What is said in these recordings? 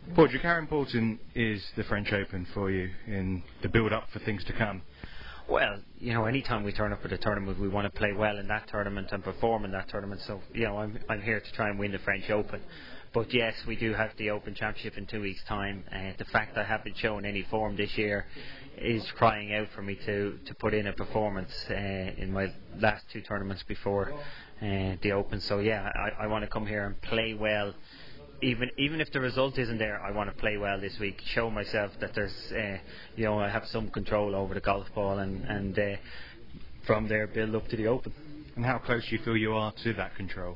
Padraig, how important is the French Open for you in the build-up for things to come? Well, anytime we turn up at a tournament, we want to play well in that tournament and perform in that tournament. So, I'm here to try and win the French Open. But yes, we do have the Open Championship in 2 weeks' time. The fact I haven't shown any form this year is crying out for me to put in a performance in my last 2 tournaments before the Open. So yeah, I want to come here and play well. Even if the result isn't there, I want to play well this week. Show myself that there's, I have some control over the golf ball, and from there build up to the Open. And how close do you feel you are to that control?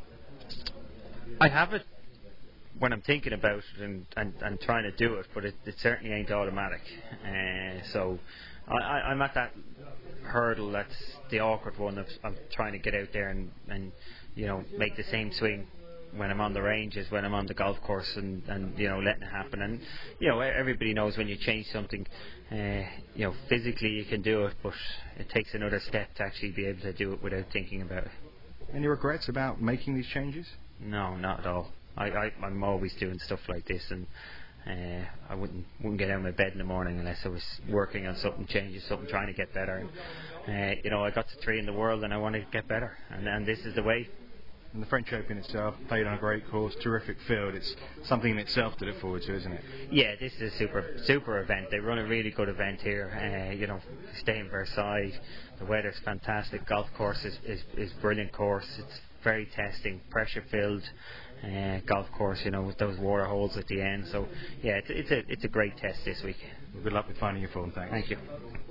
I have it when I'm thinking about it and trying to do it, but it certainly ain't automatic. So I'm at that hurdle that's the awkward one. I'm trying to get out there and make the same swing when I'm on the range as when I'm on the golf course, and letting it happen. And everybody knows when you change something, physically you can do it, but it takes another step to actually be able to do it without thinking about it. Any regrets about making these changes? No, not at all. I'm always doing stuff like this, and I wouldn't get out of my bed in the morning unless I was working on something, changing something, trying to get better. And I got to 3 in the world, and I want to get better, and this is the way. And the French Open itself, played on a great course, terrific field. It's something in itself to look forward to, isn't it? Yeah, this is a super event. They run a really good event here. Stay in Versailles. The weather's fantastic. Golf course is brilliant course. It's very testing, pressure filled golf course. With those water holes at the end. So yeah, it's a great test this week. Well, good luck with finding your form. Thanks. Thank you.